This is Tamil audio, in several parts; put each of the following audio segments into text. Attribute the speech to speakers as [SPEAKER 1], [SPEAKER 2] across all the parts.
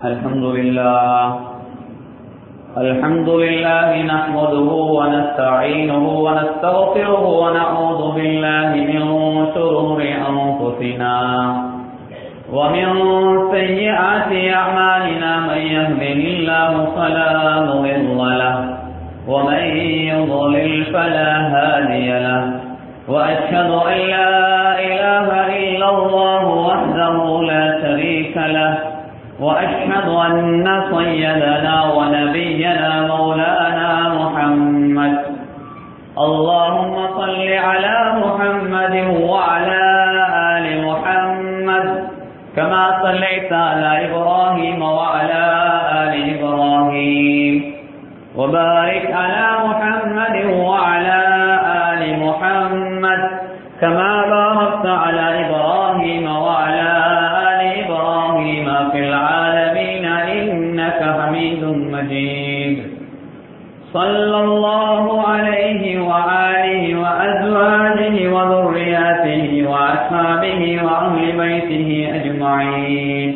[SPEAKER 1] الحمد لله نحمده ونستعينه ونستغفره ونعوذ بالله من شرور أنفسنا ومن سيئات أعمالنا من يهده الله فلا مضل له ومن يضلل فلا هادي له وأشهد أن لا إله إلا الله وحده لا شريك له وأشهد أن سيدنا ونبينا مولانا محمد اللهم صل على محمد وعلى آل محمد كما صليت على إبراهيم وعلى آل إبراهيم وبارك على محمد وعلى آل محمد كما باركت على إبراهيم وعلى آل إبراهيم في العالمين إنك حميد مجيد صلى الله عليه وآله وأزواجه وذرياته وأصحابه وأهل بيته أجمعين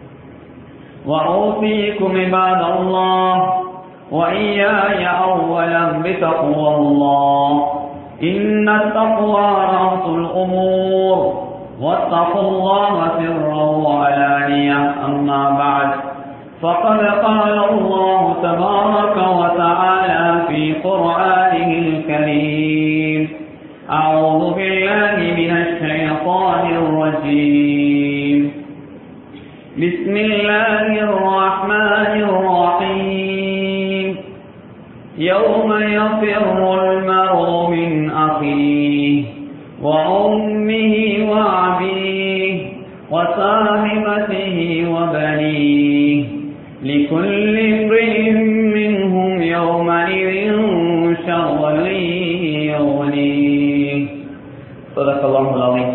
[SPEAKER 1] وأوصيكم عباد الله وإياي أولا بتقوى الله إن التقوى رأس الأمور واتقوا الله سرا وعلانية أما بعد فقد قال الله تبارك وتعالى في قرآنه الكريم أعوذ بالله من الشيطان الرجيم بسم الله الرحمن الرحيم يوم يفر المرء من أخيه وأمه وأبيه وصاحبته وبنيه لكل امرئ منهم يومئذ شغل يغنيه صدق الله العظيم.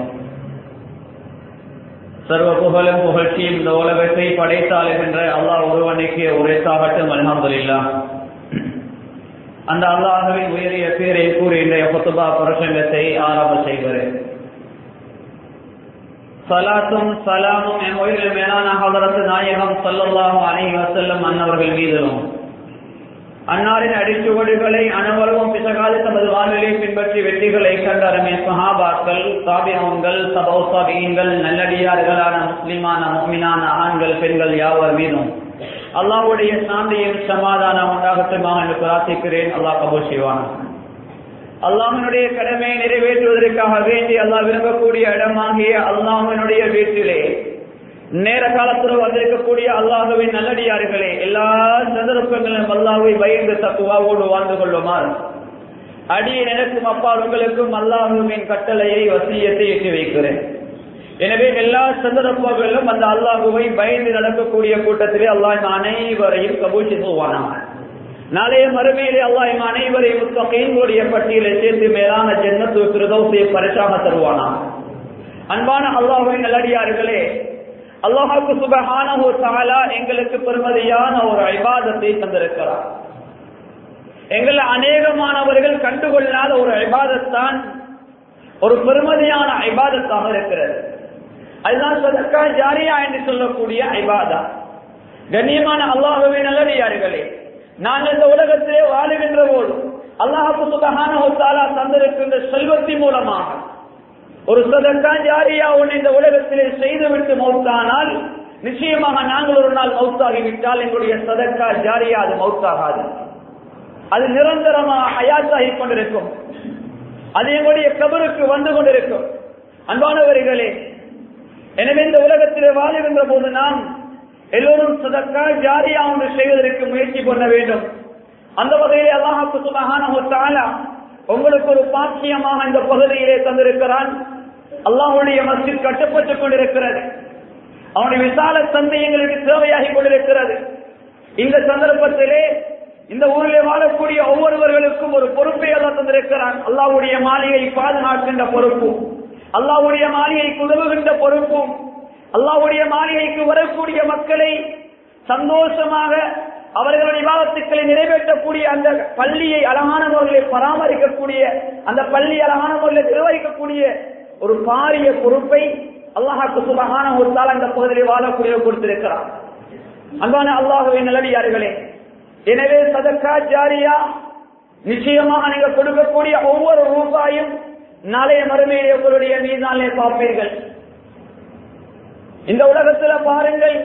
[SPEAKER 1] சர்வ புகழும் புகழ்ச்சியும் இந்த உலகத்தை படைத்தாளுகின்ற அல்லாஹ் ஒருவனுக்கு உரைத்தாகட்டும். அல்ஹம்துலில்லாஹ். அந்த அல்லாஹ்வின் உயரிய பேரை கூறி இன்றைய குத்பா பிரசங்கத்தை ஆரம்ப செய்கிறேன். சலாத்தும் சலாமும் என் உயிரில் மேலான ஹதரத் நாயகம் ஸல்லல்லாஹு அலைஹி வஸல்லம் அன்னவர்கள் மீதிலும் அன்னாரின் அடிச்சுவடுகளை அனைவரும் பிசகாலி தமது வாழ்விலை பின்பற்றி வெற்றிகளை கண்டறமே சஹாபாக்கள், தாபிஊன்கள், தபௌ தாபிஈன்கள், நல்லடியார்களான முஸ்லிமான முஃமினான ஆண்கள் பெண்கள் யாவர் மீதும் அல்லாஹ்வுடைய சாந்தியும் சமாதானம் உண்டாகட்டுமாக என்று பிரார்த்திக்கிறேன். அல்லாஹ் கபூல் செய்வானாக. அல்லாஹ்வினுடைய கடமையை நிறைவேற்றுவதற்காக வேண்டி அல்லாஹ் விரும்பக்கூடிய இடமாகிய அல்லாஹ்வினுடைய வீட்டிலே நேர காலத்தில் வந்திருக்கக்கூடிய அல்லாஹ்வின் நல்லடியார்களே, எல்லா சந்தர்ப்பங்களிலும் அல்லாஹ்வை பயந்து தக்குவாவோடு வாழ்ந்து கொள்ளுமாறு அடியே எனக்கும் அப்பா உங்களுக்கும் அல்லாஹ்வின் கட்டளையை வசியத்தை எட்டி வைக்கிறேன். எனவே எல்லா சந்தர்ப்பங்களிலும் அந்த அல்லாஹ்வை பயந்து நடக்கக்கூடிய கூட்டத்திலே அல்லாஹ் அனைவரையும் கபூல் செய்வானாக. நாளைய மறுமையிலே அல்லாஹ் அனைவரையும் முத்தகீன்களுடைய பட்டியலை சேர்த்து மேலான ஜன்னத்துல் ஃபிர்தௌஸை பரிசாக தருவானாக. அன்பான அல்லாஹ்வின் நல்லடியார்களே, அல்லாஹ் சுப்ஹானஹு வ தஆலா எங்களுக்கு பெருமதியான ஒரு இபாதத்தை தந்திருக்கிறார். எங்கள் அநேகமானவர்கள் கண்டுகொள்ளாத ஒரு இபாதத் தான் ஒரு பெருமதியான இபாதத்தாக இருக்கிறது. அதுதான் சதக்கா ஜாரியா என்று சொல்லக்கூடிய இபாதா. கண்ணியமான அல்லாஹ்வின் நல்லடியார்களே, நாங்கள் இந்த உலகத்திலே வாழுகின்ற போது அல்லாஹ் சுப்ஹானஹு வ தஆலா தந்திருக்கின்ற செல்வத்தின் மூலமாக ஒரு சதக்கா ஜாரியா ஒன்று இந்த உலகத்திலே செய்துவிட்டு மௌத்தானால் நிச்சயமாக நாங்கள் ஒரு நாள் மௌத்தாகிவிட்டால் எங்களுடைய சதக்கா ஜாரியா அது மௌத்தாகாது. அது நிரந்தரமாக ஹயாத்தாகி கொண்டிருக்கும். அது எங்களுடைய கபருக்கு வந்து கொண்டிருக்கும். அன்பானவர்களே, எனவே இந்த உலகத்திலே வாழுகின்ற போது நாம் எல்லோரும் சதக்கா ஜாரியா ஒன்று செய்வதற்கு முயற்சி பண்ண வேண்டும். அந்த வகையிலே அல்லாஹ் சுப்ஹானஹு வ தஆலா உங்களுக்கு ஒரு பாக்கியமாக இந்த பகுதியிலே தந்திருக்கிறான். அல்லாஹ்வுடைய மஸ்ஜித் கட்டப்பட்டுக் கொண்டிருக்கிறது. அவனுடைய விசால தந்தை எங்களுக்கு தேவையாகி கொண்டிருக்கிறது. இந்த சந்தர்ப்பத்திலே இந்த ஊரிலே வாழக்கூடிய ஒவ்வொருவர்களுக்கும் ஒரு பொறுப்பை அல்லாஹ் தந்திருக்கிறான். அல்லாஹ்வுடைய மாளிகை பாதுகாக்கின்ற பொறுப்பும், அல்லாஹ்வுடைய மாளிகைக்கு உதவுகின்ற பொறுப்பும், அல்லாஹ்வுடைய மாளிகைக்கு வரக்கூடிய மக்களை சந்தோஷமாக அவர்களுடைய இபாதத்துக்களை நிறைவேற்றக்கூடிய அந்த பள்ளியை அழகான முறையில் பராமரிக்கக்கூடிய, அந்த பள்ளி அழகான முறையில் நிர்வகிக்கக்கூடிய ஒரு பாரிய பொறுப்பை அல்லாஹ் சுப்ஹானஹு வ தஆலா இந்த பகுதியில் வாழக்கூடிய கொடுத்திருக்கிறார். அன்பான அல்லாஹ்வின் நல்லடியார்களே, எனவே சதக்கா ஜாரியா நிச்சயமாக நீங்க கொடுக்கக்கூடிய ஒவ்வொரு ரூபாயும் நாளைய மறுமையிலே உங்களுடைய மீதானே பார்ப்பீர்கள். இந்த உலகத்தில் பாருங்கள்,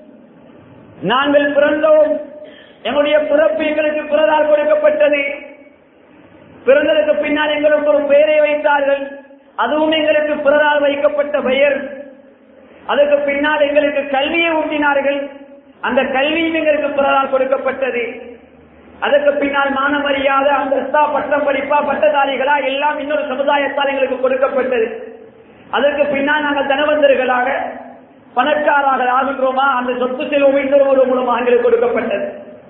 [SPEAKER 1] நாங்கள் பிறந்தோம், எங்களுடைய பிறப்பு எங்களுக்கு பிறரால் கொடுக்கப்பட்டது. பிறந்ததற்கு பின்னால் எங்களுக்கு ஒரு பெயரை வைத்தார்கள், அதுவும் எங்களுக்கு பிறரால் வைக்கப்பட்ட பெயர். அதற்கு பின்னால் எங்களுக்கு கல்வியை ஊட்டினார்கள், அந்த கல்வியும் எங்களுக்கு பிறரால் கொடுக்கப்பட்டது. அதற்கு பின்னால் மான மரியாதை, அந்தஸ்தா, பட்டம் படிப்பா, பட்டதாரிகளா எல்லாம் இன்னொரு சமுதாயத்தால் எங்களுக்கு கொடுக்கப்பட்டது. அதற்கு பின்னால் நாங்கள் தனவந்தர்களாக பணக்காராக ஆகின்றோமா, அந்த சொத்து செல்வம் இன்னொரு மூலமாக எங்களுக்கு கொடுக்கப்பட்டது.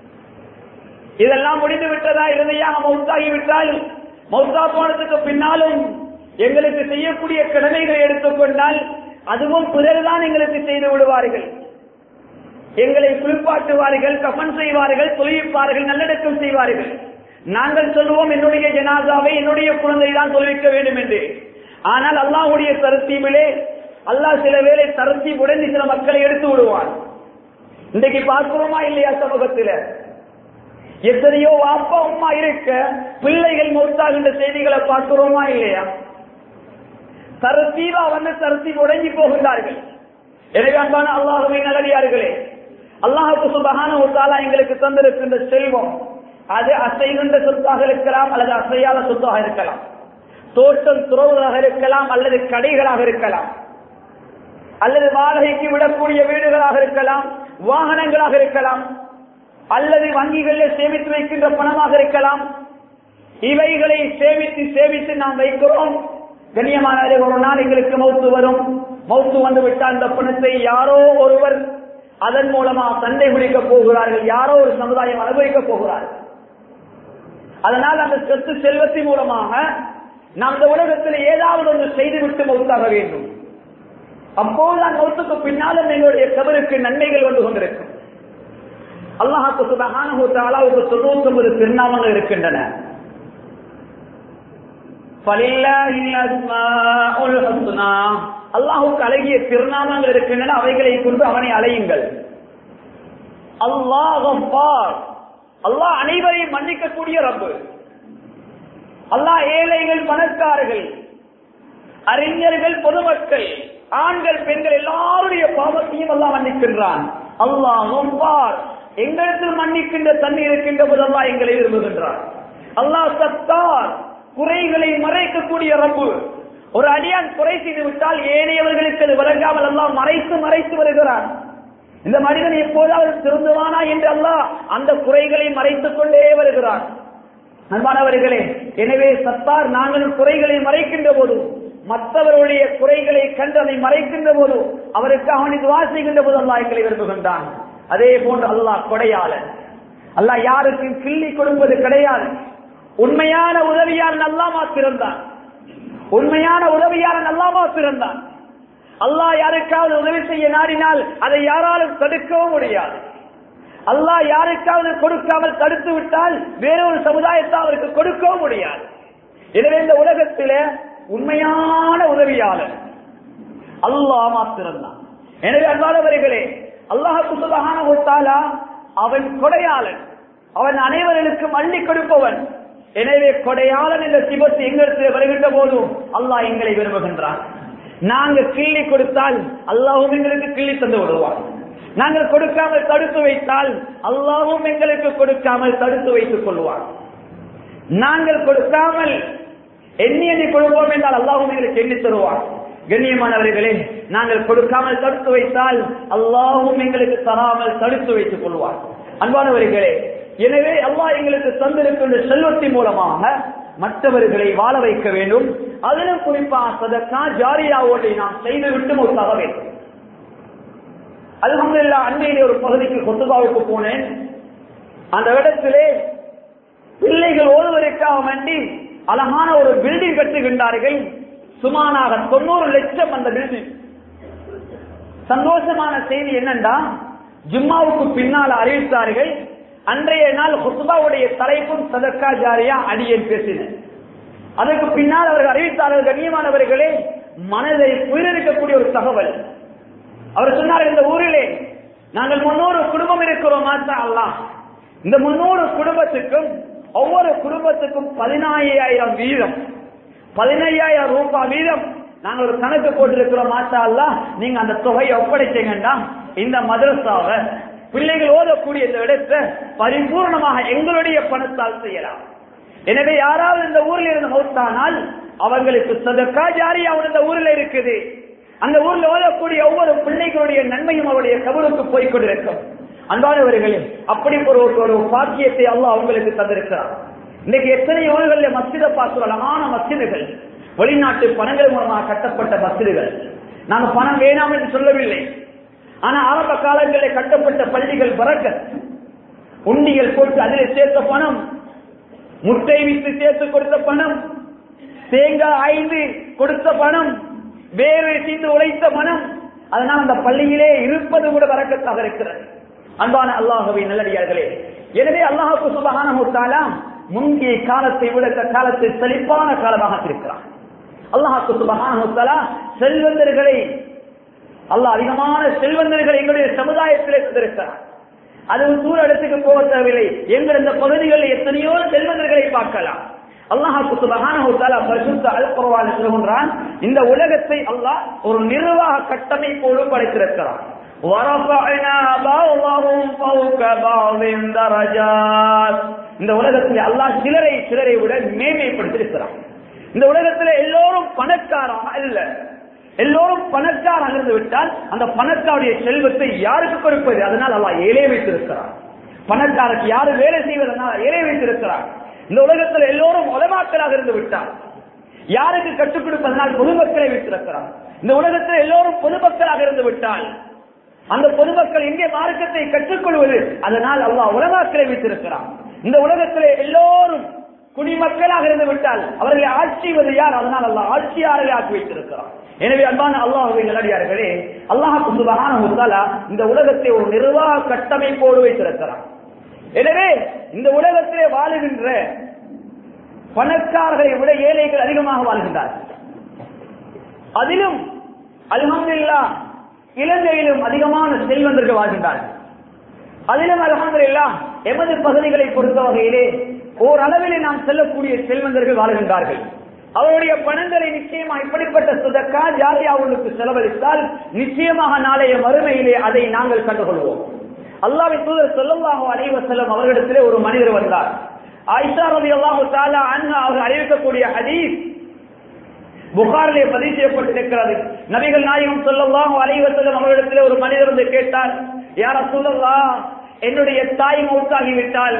[SPEAKER 1] இதெல்லாம் முடிந்து விட்டதா? இறுதியாக மௌத்தாகிவிட்டால், மௌத்தா போனதுக்கு பின்னாலும் எங்களுக்கு செய்யக்கூடிய கடமைகளை எடுத்துக்கொண்டால் அதுவும் பிறர்தான் எங்களுக்கு செய்து விடுவார்கள். எங்களை குளிப்பாட்டுவார்கள், கஃன் செய்வார்கள், தொழுவிப்பார்கள், நல்லடக்கம் செய்வார்கள். நாங்கள் சொல்லுவோம் என்னுடைய ஜனாசாவை என்னுடைய குழந்தை தான் தொழுவிக்க வேண்டும் என்று. ஆனால் அல்லாஹ்வுடைய தரத்தீபிலே அல்லாஹ் சில வேளை தரத்தீபுடன் சில மக்களை எடுத்து விடுவான். இன்றைக்கு பார்க்கிறோமா இல்லையா? சமூகத்தில் எத்தனையோ அப்பா அம்மா இருக்க பிள்ளைகள் மௌத்தாகின்ற செய்திகளை பார்க்கிறோமா இல்லையா? தரத்தீபா வந்து தரத்தீப் உடங்கி போகின்றார்கள். எனவே அன்பான அல்லாஹ்வின் நல்லடியார்களே, அல்லாஹ்வுக்கு சுப்ஹானஹு வ தஆலா எங்களுக்கு தந்திருக்கின்ற செல்வம் அது அசைகின்ற சொத்தாக இருக்கலாம் அல்லது அசையாத சொத்தாக இருக்கலாம், தோட்டம் துறவுகளாக இருக்கலாம் அல்லது கடைகளாக இருக்கலாம், அல்லது வாடகைக்கு விடக்கூடிய வீடுகளாக இருக்கலாம், வாகனங்களாக இருக்கலாம், அல்லது வங்கிகளில் சேமித்து வைக்கின்ற பணமாக இருக்கலாம். இவைகளை சேமித்து சேமித்து நாம் வைக்கிறோம். கண்ணியமானவர்களே, ஒரு நாள் எங்களுக்கு மௌத்து வரும். மௌத்து வந்து விட்டால் அந்த பணத்தை யாரோ ஒருவர் அதன் மூலமா சண்டை பிடிக்க போகிறார்கள், யாரோ ஒரு சமுதாயம் அனுபவிக்க போகிறார்கள். அதனால் அந்த சொத்து செல்வத்தின் மூலமாக நாம் இந்த உலகத்தில் ஏதாவது ஒன்று செய்துவிட்டு மௌத்தாக வேண்டும். அப்போதுதான் மௌத்துக்கு பின்னாலும் எங்களுடைய கபருக்கு நன்மைகள் வந்து கொண்டிருக்கும். அல்லாஹ்வுக்கு சுப்ஹானஹு வ தஆலாவுக்கு 99 திருநாமங்கள் இருக்கின்றன. ஃபலில்லாஹில் அஸ்மாஉல் ஹுஸ்னா, அல்லாஹ்வுக்கு அழகிய திருநாமங்கள் இருக்கின்றன, அவைகளை கொண்டு அவனை அழையுங்கள். அல்லாஹ் கஃபார், அல்லாஹ் அனைவரையும் மன்னிக்கக்கூடிய ரப்பு. அல்லாஹ் ஏழைகள், பணக்காரர்கள், அறிஞர்கள், பொதுமக்கள், ஆண்கள், பெண்கள் எல்லாருடைய பாவத்தையும் அல்லாஹ் மன்னிக்கின்றான். அல்லாஹ் கஃபார், எங்களுக்கு மன்னிக்கின்ற தன்மை இருக்கின்ற போது அல்லாஹ் எங்களை விரும்புகின்றார். அல்லாஹ் சத்தார், குறைகளை மறைக்கக்கூடிய ரப்பு. ஒரு அடியான் குறை செய்து விட்டால் ஏனையவர்களுக்கு அது விளங்காமல் அல்லாஹ் மறைத்து மறைத்து வருகிறான். இந்த மனிதன் எப்போதாவது திருந்துவானா என்று அல்லாஹ் அந்த குறைகளை மறைத்துக் கொண்டே வருகிறான். அன்பானவர்களே, எனவே சத்தார், நாங்கள் குறைகளை மறைக்கின்ற போது, மற்றவர்களுடைய குறைகளை கண்டு அதை மறைக்கின்ற போது, அவருக்கு அவனை துஆ செய்கின்ற போது அல்லாஹ் எங்களை விரும்புகின்றான். அதே போன்று அல்லாஹ் கொடையாளன். அல்லாஹ் யாருக்கும் கிள்ளி கொடுப்பது கிடையாது. உண்மையான உதவியாளன் அல்லாஹ் மாத்திரம்தான். உண்மையான உதவியாளன் அல்லாஹ் மாத்திரம்தான். அல்லாஹ் யாருக்காவது உதவி செய்ய நாடினால் அதை யாராலும் தடுக்கவும் முடியாது. அல்லாஹ் யாருக்காவது கொடுக்காமல் தடுத்து விட்டால் வேறொரு சமுதாயத்தை அவருக்கு கொடுக்கவும் முடியாது. எனவே இந்த உலகத்தில உண்மையான உதவியாளர் அல்லாஹ் மாத்திரம்தான். எனவே அன்பானவர்களே, அல்லாஹ் சுப்ஹானஹு வ தஆலா அவன் கொடையாளன், அவன் அனைவருக்கும் அள்ளி கொடுப்பவன். எனவே கொடையாளன் என்ற சிபத்து எங்களுக்கு வருகின்ற போதும் அல்லாஹ் எங்களை விரும்புகின்றான். நாங்கள் கிள்ளி கொடுத்தால் அல்லாஹ்வும் எங்களுக்கு கிள்ளி தந்து விடுவார். நாங்கள் கொடுக்காமல் தடுத்து வைத்தால் அல்லாஹ்வும் எங்களுக்கு கொடுக்காமல் தடுத்து வைத்துக் கொள்வார். நாங்கள் கொடுக்காமல் எண்ணி கொடுப்போம் என்றால் அல்லாஹ்வும் எங்களுக்கு எண்ணி தருவார். கண்ணியமானவர்களே, நாங்கள் கொடுக்காமல் தடுத்து வைத்தால் அல்லாஹ்வும் எங்களுக்கு தராமல் தடுத்து வைத்துக் கொள்வார். அன்பானவர்களே, எனவே அல்லாஹ் எங்களுக்கு தந்திருக்கின்ற செல்வத்தின் மூலமாக மற்றவர்களை வாழ வைக்க வேண்டும். அதிலும் குறிப்பாக சதக்கா ஜாரியாவோடு நாம் செய்துவிட்டு மௌத்தாக வேண்டும். அல்ஹம்துலில்லாஹ், அண்மையிலே ஒரு பகுதிக்கு கொத்துபாவுக்கு போனேன். அந்த இடத்திலே பிள்ளைகள் ஓதுவதற்காக வேண்டி அழகான ஒரு பில்டிங் கட்டுகின்றார்கள். சுமாராக 90 லட்சம் அந்த பில்டிங். சந்தோஷமான செய்தி என்னன்னா, ஜும்மாவுக்கு பின்னால் அறிவித்தார்கள், அன்றைய நாள் ஹுத்பாவுடைய தலைப்பும் சதக்கா ஜாரியா அடியேன் பேசினேன். அதற்கு பின்னால் அவர்கள் அறிவித்தார்கள், கண்ணியமானவர்களே, மனதை புயலிக்கக்கூடிய ஒரு தகவல். அவர் சொன்னார், இந்த ஊரிலே நாங்கள் 300 குடும்பம் இருக்கிறோம். மாஷா அல்லாஹ். இந்த 300 குடும்பத்துக்கும் ஒவ்வொரு குடும்பத்துக்கும் 15,000 வீதம், 15,000 ரூபாய் வீதம் நாங்கள் ஒரு கணக்கு போட்டிருக்கிறோம். மாஷா அல்லாஹ். நீங்க அந்த தொகையை ஒப்படைச்சீங்கன்னா இந்த மதரசாவை பிள்ளைகள் ஓதக்கூடிய இந்த இடத்தை பரிபூர்ணமாக எங்களுடைய பணத்தால் செய்யலாம். எனவே யாராவது இந்த ஊரில் இருந்து மௌத்தானால் அவர்களுக்கு சதகா ஜாரியா இந்த ஊரில் இருக்குது. அந்த ஊரில் ஓதக்கூடிய ஒவ்வொரு பிள்ளைகளுடைய நன்மையும் அவருடைய கபருக்கு போய் கொண்டிருக்கும். அன்பானவர்களே, அப்படி ஒரு பாக்கியத்தை அல்லாஹ் அவங்களுக்கு தந்திருக்கிறார். இன்னைக்கு எத்தனை ஊர்களில் மஸ்ஜிதை பார்க்கிறோம், அழகான மஸ்ஜிதுகள், வெளிநாட்டு பணங்கள் மூலமாக கட்டப்பட்ட மஸ்ஜிதுகள். நாங்கள் பணம் வேணாம் என்று சொல்லவில்லை. ஆனா ஆரம்ப காலங்களில் கட்டப்பட்ட பள்ளிகள் பரக்கத், உண்டியல் போட்டு அதில் சேர்த்த பணம், முட்டை விட்டு சேர்த்து கொடுத்த பணம், தேங்காய் 5 கொடுத்த பணம், வேறு செய்து உழைத்த பணம், அதனால் அந்த பள்ளியிலே இருப்பது கூட பரக்கத்தாக இருக்கிறது. அன்பான அல்லாஹ்வின் நல்லடியார்களே, எனவே அல்லாஹ் சுப்ஹானஹு வ தஆலா முந்தைய காலத்தை விட காலத்தை செழிப்பான காலமாக இருக்கிறார். அல்லாஹ் சுப்ஹானஹு வ தஆலா செல்வந்தர்களை, அல்லாஹ் அதிகமான செல்வந்தர்களை எங்களுடைய சமுதாயத்திலே தந்திருக்கிறார். அது தூர இடத்துக்கு போக தேவையில்லை. எங்கள் இந்த பகுதிகளில் எத்தனையோ செல்வந்தர்களை பார்க்கலாம். அல்லாஹ் சுப்ஹானஹு வ தஆலா பரிசுத்த அல் குர்ஆனில் சொல்கிறான், இந்த உலகத்தை அல்லாஹ் ஒரு நிர்வாக கட்டமைப்போடு படைத்திருக்கிறார். வரஃபஅனா பஅதஹும் ஃபௌக பஅதின் தரஜாத். இந்த உலகத்தில் அல்லாஹ் சிலரை விட மேன்மைப்படுத்தியிருக்கிறார். இந்த உலகத்தில் எல்லோரும் பணக்காரராக அல்ல. எல்லோரும் பணக்காரர் இருந்து விட்டால் அந்த பணக்காருடைய செல்வத்தை யாருக்கு கொடுப்பது? அதனால் அல்லாஹ் ஏழை வைத்திருக்கிறார். பணக்காரருக்கு யாரு வேலை செய்வதனால் ஏழை வைத்திருக்கிறார். இந்த உலகத்தில் எல்லோரும் உலமாக்களாக இருந்து விட்டார், யாருக்கு கற்றுக் கொடுப்பதனால் பொதுமக்களை வைத்திருக்கிறார். இந்த உலகத்தில் எல்லோரும் பொதுமக்களாக இருந்து விட்டால் அந்த பொதுமக்கள் எங்கே மார்க்கத்தை கற்றுக்கொள்வது? அதனால் அல்லாஹ் உலமாக்களை வைத்திருக்கிறார். இந்த உலகத்தில் எல்லோரும் குடிமக்களாக இருந்து விட்டால் அவர்களை ஆட்சிவது யார்? அதனால் அல்லாஹ் ஆட்சியாளர்களை ஆக்கி வைத்திருக்கிறார். எனவே அன்பான அல்லாஹ்வின் நல்லடியார்களே, அல்லாஹ் சுப்ஹானஹு வ தஆலா இந்த உலகத்தை ஒரு நிர்வாக கட்டமைப்போடு வைத்திருக்கிறார். எனவே இந்த உலகத்திலே வாழுகின்ற பணக்காரர்களை விட ஏழைகள் அதிகமாக வாழ்கின்றார்கள். அதிலும் அல்ஹம்துலில்லாஹ் இலங்கையிலும் அதிகமான செல்வந்தர்கள் வாழ்கின்றார்கள். அதிலும் அல்ஹம்துலில்லாஹ் எமது பகுதிகளை பொறுத்த வகையிலே ஓரளவிலே நாம் செல்லக்கூடிய செல்வந்தர்கள் வாழ்கின்றார்கள். அவருடைய பணங்களை நிச்சயமா இப்படிப்பட்ட சதகா ஜாரியாவுக்கு செலவழித்தால் நிச்சயமாக நாளைய மறுமையிலே அதை நாங்கள் கண்டுகொள்வோம். அல்லாஹ்வின் தூதர் ஸல்லல்லாஹு அலைஹி வஸல்லம் அவர்களிடத்திலே ஒரு மனிதர் வந்தார். ஆயிஷா ரலியல்லாஹு தஆலா அன்ஹா அவர்கள் அறிவிக்கக்கூடிய ஹதீஸ் புகாரிலே பதிவு செய்யப்பட்டிருக்கிறது. நபிகள் நாயகம் ஸல்லல்லாஹு அலைஹி வஸல்லம் அவர்களிடத்திலே ஒரு மனிதர் வந்து கேட்டார், யா ரசூலல்லாஹ், என்னுடைய தாய் மௌத்தாகிவிட்டால்,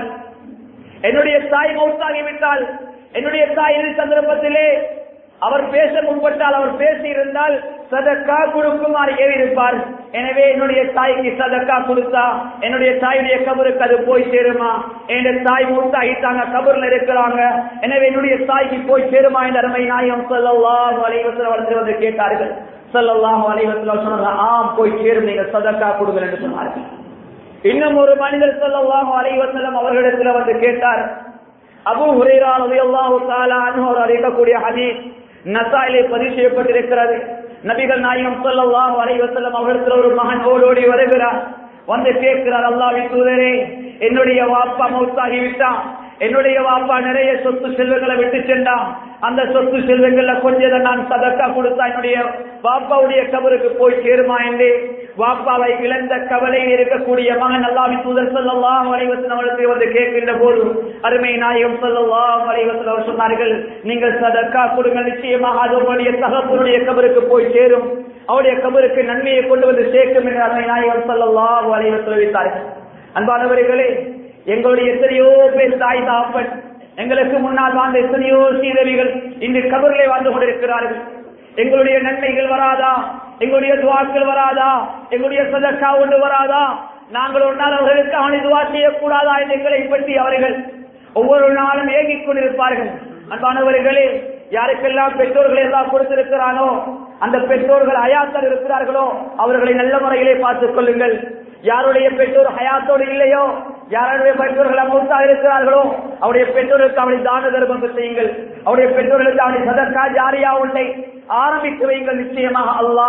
[SPEAKER 1] என்னுடைய தாய் சந்தர்ப்பத்திலே அவர் பேச முற்பட்டால், அவர் பேசி இருந்தால் சதக்கா கொடுக்குமாறு ஏறியிருப்பார். எனவே என்னுடைய தாய்க்கு சதக்கா கொடுத்தா என்னுடைய தாயுடைய கபருக்கு அது போய் சேருமா? என்னுடைய தாய் மூத்தாகிட்டாங்க, கபர்ல இருக்கிறாங்க, எனவே என்னுடைய தாய்க்கு போய் சேருமா என்ற அருமை நாயகம் ஸல்லல்லாஹு அலைஹி வஸல்லம் வந்து கேட்டார்கள். ஸல்லல்லாஹு அலைஹி வஸல்லம் சொன்னார்கள், ஆம் போய் சேரும், நீங்கள் சதக்கா கொடுங்கள் என்று சொன்னார்கள். இன்னும் ஒரு மனிதர் ஸல்லல்லாஹு அலைஹி வஸல்லம் அவர்களிடத்தில் வந்து கேட்டார். அபூ ஹுரைரா ரலியல்லாஹு தஆலா அன்ஹு அவர் அறிவிக்கக்கூடிய ஹதீஸ் நசாயிலே பதிவு செய்யப்பட்டிருக்கிறது. நபிகள் நாயகம் ஸல்லல்லாஹு அலைஹி வஸல்லம் அவர்களிடத்தில் ஒரு மகன் ஓடோடி வருகிறார். வந்து கேட்கிறார், அல்லாஹ்வின் தூதரே, என்னுடைய வாப்பா மௌத்தாகி விட்டான், என்னுடைய வாப்பா நிறைய சொத்து செல்வங்களை விட்டு சென்றான், அந்த சொத்து செல்வங்கள்ல கொஞ்சம் நான் சதக்கா கொடுத்தா என்னுடைய வாப்பாவுடைய கபருக்கு போய் சேருமா என்று வாப்பாவை இழந்த கவலையில் இருக்கக்கூடிய மகன் அல்லாஹ்வின் தூதர் ஸல்லல்லாஹு அலைஹி வஸல்லம் அவர்கள் வந்து கேட்கின்ற போது அருமை நாயகம் ஸல்லல்லாஹு அலைஹி வஸல்லம் சொன்னார்கள், நீங்கள் சதக்கா கொடுங்க, நிச்சயமாக அது உங்களுடைய தகப்பனுடைய கபருக்கு போய் சேரும், அவருடைய கபருக்கு நன்மையை கொண்டு வந்து சேர்க்கும் என்று அருமை நாயகம் ஸல்லல்லாஹு அலைஹி வஸல்லம் தெரிவித்தார்கள். அன்பானவர்களே, எங்களுடைய எத்தனையோ பேர் தாய் தாப்பன், எங்களுக்கு முன்னால் வாழ்ந்த எத்தனையோ சீதவிகள் இன்று கபரிலே வாழ்ந்து கொண்டிருக்கிறார்கள். எங்களுடைய நன்மைகள் வராதா? எங்களுடைய துவாக்கள் வராதா? எங்களுடைய சதக்கா ஒன்று வராதா? நாங்கள் ஒரு நாள் அவர்களுக்கு அவனை துவா செய்யக்கூடாதா என்று எங்களை பற்றி அவர்கள் ஒவ்வொரு நாளும் ஏங்கிக் கொண்டிருப்பார்கள். அன்பானவர்களே, யாருக்கெல்லாம் பெற்றோர்களை எல்லாம் கொடுத்திருக்கிறானோ அந்த பெற்றோர்கள் ஹயாத்தர் இருக்கிறார்களோ அவர்களை நல்ல முறையிலே பார்த்துக் கொள்ளுங்கள். யாருடைய பெற்றோர் ஹயாத்தோடு இல்லையோ, யாருடைய பெற்றோர்கள் மௌத்தாக இருக்கிறார்களோ அவருடைய பெற்றோருக்கு அவனை தான தர்மம் செய்யுங்கள். அவருடைய பெற்றோர்களுக்கு அவனை சதக்கா ஜாரியா ஒன்றை ஆரம்பித்து வையுங்கள். நிச்சயமாக அல்லாஹ்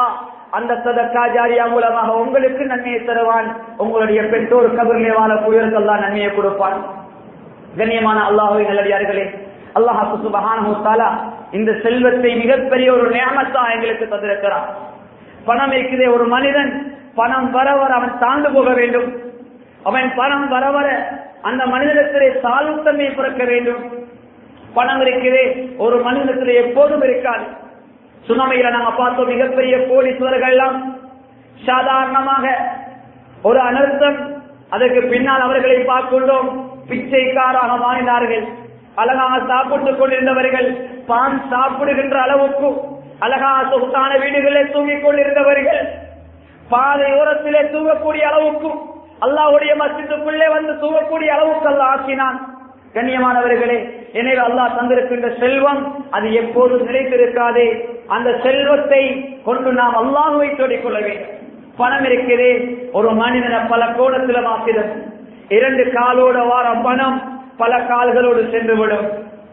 [SPEAKER 1] அந்த சதக்கா ஜாரியா மூலமாக உங்களுக்கு நன்மையை தருவான். உங்களுடைய பெற்றோர் கபரிலே வாழக்கூடியவர்கள் தான் நன்மையை கொடுப்பான். கண்ணியமான அல்லாஹ்வின் நல்லடியார்களே, அல்லாஹ் சுப்ஹானஹு வ தஆலா இந்த செல்வத்தை மிகப்பெரிய ஒரு நிஅமத்தா எங்களுக்கு தந்திருக்கிறார். பணம் இருக்கிறே, ஒரு மனிதன் பணம் வர வர அவன் தாழ்ந்து போக வேண்டும். அவன் பணம் வர வர அந்த மனிதனிடத்திலே சால்வத்தன்மை பிறக்க வேண்டும். பணம் இருக்கிறே, ஒரு மனிதனிடத்திலே எப்போதும் இருக்காது. சுனாமியில நாங்க பார்த்தோம், மிகப்பெரிய கோடீஸ்வரர்கள் எல்லாம் சாதாரணமாக ஒரு அனர்த்தம், அதற்கு பின்னால் அவர்களை பார்க்கின்றோம் பிச்சைக்காராக மாறினார்கள். அழகாக சாப்பிட்டுக் கொண்டிருந்தவர்கள் பான் சாப்பிடுகின்ற அளவுக்கு, அழகாக சொத்தான வீடுகளே தூங்கிக் கொண்டிருந்தவர்கள் பாதை ஓரத்திலே தூங்கக்கூடிய அளவுக்கு, அல்லாஹ்வுடைய மஸ்ஜிதுக்குள்ளே வந்து தூங்கக்கூடிய அளவுக்கு அல்லாஹ் ஆக்கினான். கண்ணியமானவர்களே, எனவே அல்லாஹ் தந்திருக்கின்ற செல்வம் அது எப்போதும் நிலைத்திருக்காதே. அந்த செல்வத்தை கொண்டு நாம் அல்லாஹ்வை தேடிக் கொள்ள வேண்டும். பணம் இருக்கிறே, ஒரு மனிதனை பல கோணத்தில் மாற்றிடும். 2 காலோட வார பணம் பல கால்களோடு சென்றுவிடும்.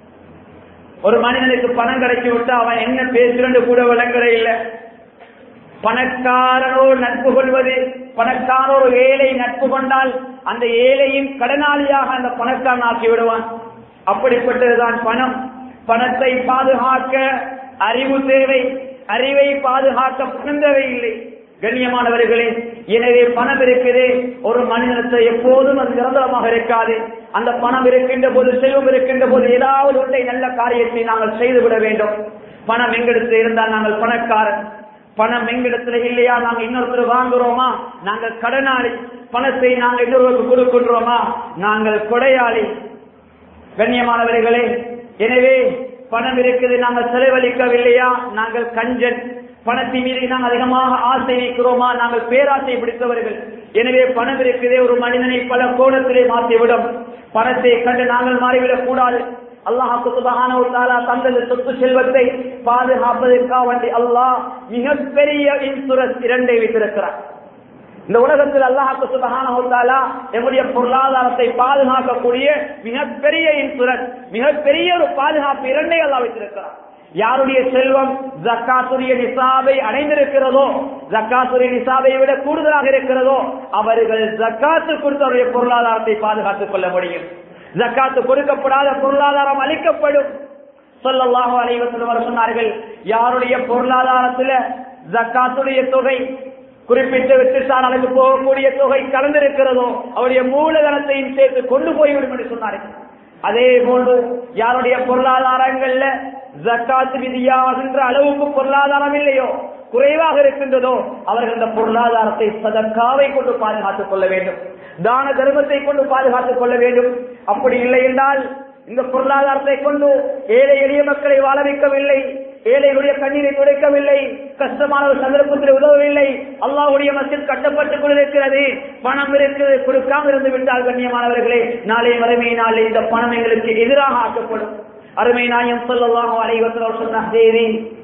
[SPEAKER 1] ஒரு மனிதனுக்கு பணம் கிடைச்சி விட்டா அவன் என்ன பேசுறது கூட விளங்குற இல்லை. பணக்காரனோடு நட்பு கொள்வது, பணக்காரனோடு ஏழை நட்பு கொண்டால் அந்த ஏழையின் கடனாளியாக அந்த பணக்காரன் ஆக்கி விடுவான். அப்படிப்பட்டதுதான் பணம். பணத்தை பாதுகாக்க அறிவு தேவை, அறிவை பாதுகாக்க பணம் தேவையில்லை. கண்ணியமானவர்களே, எனவே பணம் இருக்கிறது, ஒரு மனிதனத்தை எப்போதும் அது நிரந்தரமாக இருக்காது. அந்த பணம் இருக்கின்ற போது, செல்வம் இருக்கின்ற போது ஏதாவது ஒன்றை நல்ல காரியத்தை நாங்கள் செய்துவிட வேண்டும். பணம் எங்கிடத்தில் இருந்தால் நாங்கள் பணக்காரன், பணம் எங்கிடத்தில் இல்லையா நாங்கள் இன்னொருத்தர் வாங்குறோமா நாங்கள் கடனாளி, பணத்தை நாங்கள் இன்னொருவருக்கு கொடுக்கின்றோமா நாங்கள் கொடையாளி. கண்ணியமானவர்களே, எனவே பணம் இருக்குது, நாங்கள் செலவழிக்கவில்லையா நாங்கள் கஞ்சன். பணத்தின் மீது நாங்கள் அதிகமாக ஆசை வைக்கிறோமா நாங்கள் பேராசை பிடித்தவர்கள். எனவே பணம் இருக்குதே, ஒரு மனிதனை பல கோணத்திலே மாற்றிவிடும். பணத்தை கண்டு நாங்கள் மாறிவிடக் கூடாது. அல்லாஹ் சுப்ஹானஹு வ தஆலா தந்த சொத்து செல்வத்தை பாதுகாப்பதற்காக வேண்டி அல்லாஹ் மிகப்பெரிய இன்சூரன்ஸ் 2 வைத்திருக்கிறார். இந்த உலகத்தில் அல்லாஹ் சுப்ஹானஹு வ தஆலா நம்முடைய பொருளாதாரத்தை பாதுகாக்கக்கூடிய மிகப்பெரிய இன்சூரன்ஸ், மிகப்பெரிய ஒரு பாதுகாப்பு 2 அல்லாஹ் வைத்திருக்கிறார். யாருடைய செல்வம் ஜக்காத்துடைய நிசாபை அடைந்திருக்கிறதோ, ஜக்காத்துடைய நிசாபை விட கூடுதலாக இருக்கிறதோ, அவர்கள் ஜக்காத்து கொடுத்தவருடைய பொருளாதாரத்தை பாதுகாத்துக் கொள்ள முடியும். ஜக்காத்து கொடுக்கப்படாத பொருளாதாரம் அளிக்கப்படும். ஸல்லல்லாஹு அலைஹி வஸல்லம் சொன்னார்கள், யாருடைய பொருளாதாரத்தில் ஜக்காத்துடைய தொகை குறிப்பிட்ட வித்தியாசங்களுக்கு போகக்கூடிய தொகை கலந்திருக்கிறதோ அவருடைய மூலதனத்தையும் சேர்த்து கொண்டு போய்விடும் என்று சொன்னார்கள். அதே போன்று யாருடைய பொருளாதாரங்கள்ல ஜக்காத் விதியாகின்ற அளவுக்கு பொருளாதாரம் இல்லையோ, குறைவாக இருக்கின்றதோ, அவர்கள் இந்த பொருளாதாரத்தை சதக்காவை கொண்டு பாதுகாத்துக் கொள்ள வேண்டும், தான தர்மத்தை கொண்டு பாதுகாத்துக் கொள்ள வேண்டும். அப்படி இல்லை என்றால் இந்த பொருளாதாரத்தை கொண்டு ஏழை எளிய மக்களை வாழ வைக்கவில்லை, ஏழைகளுடைய கண்ணீரை துடைக்கவில்லை, கஷ்டமான ஒரு சந்தர்ப்பத்தில் உதவவில்லை. அல்லாஹ்வுடைய மஸ்ஜித் கட்டப்பட்டுக் கொண்டிருக்கிறது, பணம் இருக்கிறது, கொடுக்காமல் இருந்து விட்டால் கண்ணியமானவர்களே, நாளை மறுமை நாளை இந்த பணம் எங்களுக்கு எதிராக ஆக்கப்படும். அருமை நாயகம் ஸல்லல்லாஹு அலைஹி வஸல்லம் சொன்ன செய்தி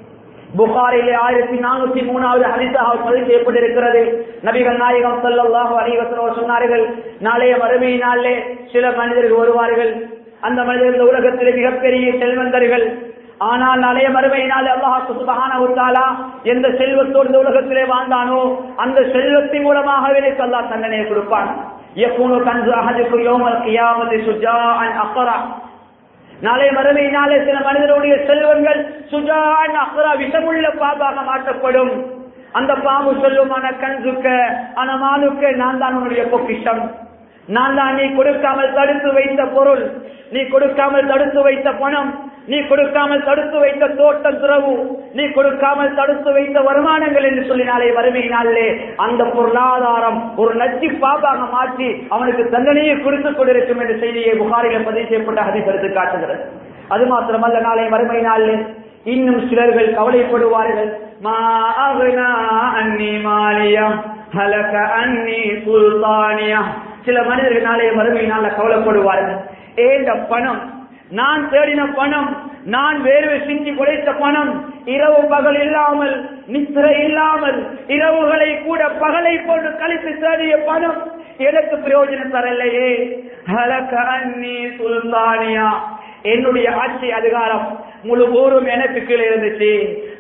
[SPEAKER 1] புகாரிலே 1403வது ஹதீஸாக பதிவு செய்யப்பட்டிருக்கிறது. நபிகள் நாயகம் ஸல்லல்லாஹு அலைஹி வஸல்லம் சொன்னார்கள், நாளைய மறுமை நாளிலே சில மனிதர்கள் வருவார்கள். அந்த மனிதர்கள் உலகத்திலே மிகப்பெரிய செல்வந்தர்கள். ஆனால் நாளைய மறுமையினால் அல்லாஹ் சுப்ஹானஹு வ தஆலா எந்த செல்வத்தோடு இந்த உலகத்திலே வாழ்ந்தானோ அந்த செல்வத்தின் மூலமாகவே அல்லாஹ் தண்டனையை கொடுப்பான். யகூனு கன்ஸு அஹதிக்கும் யௌமல் கியாமத்தி சுஜாஅன் அக்ரா. நாளைய மறுமையினாலே சில மனிதருடைய செல்வங்கள் சுஜாஅன் அக்ரா, விஷமுள்ள பாம்பாக மாற்றப்படும். அந்த பாம்பு சொல்லுமான கன்ஸுக்க அனமானுக்க, நான் தான் உன்னுடைய பொக்கிஷம், நான் தான் நீ கொடுக்காமல் தடுத்து வைத்த பொருள், நீ கொடுக்காமல் தடுத்து வைத்த பணம், நீ கொடுக்காமல் தடுத்து வைத்த தோட்டம் துறவு, நீ கொடுக்காமல் தடுத்து வைத்த வருமானங்கள் என்று சொல்லினாலே வறுமையினாலே அந்த பொருளாதாரம் ஒரு நச்சு பாபாக மாற்றி அவனுக்கு தண்டனையை கொடுத்துக் கொண்டிருக்கும் என்ற செய்தியை புகாரில் பதிவு செய்யப்பட்ட ஹதீஸ் எடுத்து காட்டுகிறது. அது மாத்திரமல்ல, நாளை வறுமையினாலே இன்னும் சிலர்கள் கவலைப்படுவார்கள். மா அக்னா அன்னி மாலியா ஹலக அன்னி சுல்தானியா. சில மனிதர்கள் நாளைய மறுமையினால கவலைப்படுவார்கள், ஏண்ட பணம், நான் தேடின பணம், நான் வேர்வை சிந்தி குறைத்த பணம், இரவு பகல் இல்லாமல் நித்திரை இல்லாமல் இரவுகளை கூட பகலை போன்று கழித்து தேடிய பணம் எனக்கு பிரயோஜனம் தரலையே. ஹலக அன்னி சுல்தானியா, என்னுடைய ஆட்சி அதிகாரம் முழு ஊரும் எனக்கு கீழே இருந்துச்சு,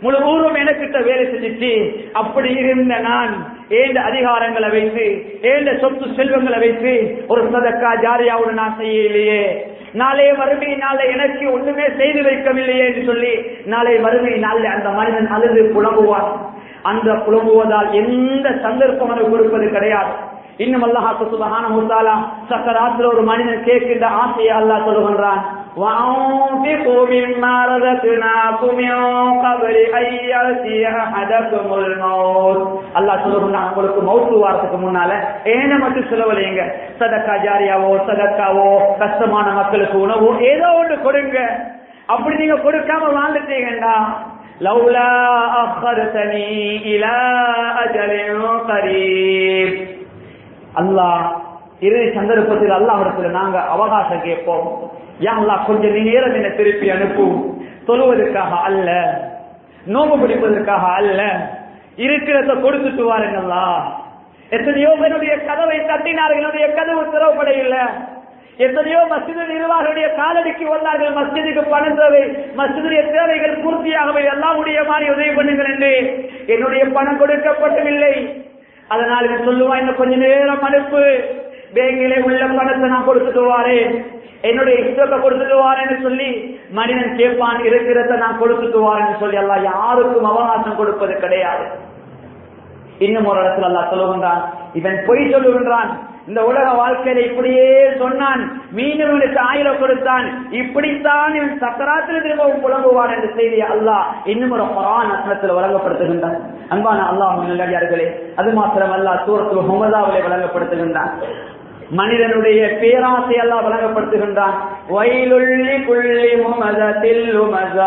[SPEAKER 1] முழு ஊரும் எனக்கிட்ட வேலை செஞ்சிச்சு. அப்படி இருந்த நான் ஏண்ட அதிகாரங்களை வைத்து ஏண்ட சொத்து செல்வங்களை வைத்து ஒரு சதக்கா ஜாரியாவுடன் நான் செய்யலையே, நாளை வறுமை நாளை எனக்கு ஒண்ணுமே செய்து வைக்கவில்லையே என்று சொல்லி நாளை வறுமை நாளை அந்த மனிதன் அழுது புலம்புவான். அந்த புலம்புவதால் எந்த சந்தர்ப்பம் அவனுக்கு கொடுப்பது கிடையாது. இன்னும் அல்லாஹ் சுப்ஹானஹு வ தஆலா சக்கராத்துல ஒரு மனிதன் கேட்கின்ற ஆசையை அல்லாஹ் சொல்லுகின்றான், وَأَنْفِقُوا مِمَّا رَزَقْنَاكُمْ مِنْ قَبْلِ أَنْ يَأْتِيَ أَحَدَكُمُ الْمَوْتُ. அல்லாஹ் சொல்லுகின்றான், உங்களுக்கு மௌத் வாரத்துக்கு முன்னால ஏன மட்டும் செலவழிங்க. சதக்கா ஜாரியாவோ சதக்காவோ கஷ்டமான மக்களுக்கு உணவோ ஏதோ ஒன்று கொடுங்க. அப்படி நீங்க கொடுக்காம வாழ்ந்துட்டீங்கடா, லௌலா அஃபர்தனி இலா அஜலின் கரீப். அல்லாஹ் இறுதி சந்தர்ப்பத்தில் அல்லாஹ்விடத்துல நாங்க அவகாசம் கேட்போம். யா அல்லாஹ் கொஞ்சம் நேரம் என்ன திருப்பி அனுப்பும். தொழுவதற்காக அல்ல, நோம்பு பிடிப்பதற்காக அல்ல, இருக்கிறத கொடுத்துட்டு வாருங்களா. எத்தனையோ என்னுடைய கதவை தட்டினார்கள், என்னுடைய கதவு திறவுபட இல்லை. எத்தனையோ மஸ்ஜிது நிர்வாகிகளுடைய காலடிக்கு வந்தார்கள், மஸ்ஜிதுக்கு பணம் தேவை, மஸ்ஜிதுடைய தேவைகள் பூர்த்தியாகவே எல்லாருடைய மாதிரி உதவி பண்ணுங்கள் என்று. என்னுடைய பணம் கொடுக்கப்படவில்லை. அதனால் சொல்லுவான், இன்னும் கொஞ்ச நேரம் அனுப்பு, பேங்கிலே உள்ள பணத்தை நான் கொடுத்துட்டு வாரேன், என்னுடைய இஷ்டத்தை கொடுத்துட்டு வாரேன்னு சொல்லி மனிதன் கேட்பான். இருக்கிறத நான் கொடுத்துட்டு வாரேன்னு சொல்லி அல்லாஹ் யாருக்கும் அவகாசம் கொடுப்பது கிடையாது. இன்னும் ஒரு இடத்துல அல்லாஹ் சொல்லுகின்றான், இவன் பொய் சொல்லுகின்றான், இந்த உலக வாழ்க்கையில இப்படியே சொன்னான், மீண்டும் இவனுக்கு 1000 கொடுத்தான், இப்படித்தான் இவன் சக்கராத்தில் திரும்பவும் புலம்புவான் என்ற செய்தியை அல்லாஹ் இன்னும் ஒரு குர்ஆன் வசனத்தில் வழங்கப்படுத்துகின்றான். அன்பான அல்லாஹ்வின் நல்லடியார்களே, அது மாத்திரம் அல்லாஹ் சூரத்துல் ஹுமஸாவிலே வழங்கப்படுத்துகின்றான். மனிதனுடைய பேராசை அல்லாஹ் வழங்கப்படுத்துகின்றான். வயலுல் லிகுல்லி முமஸத்தில் லுமஸா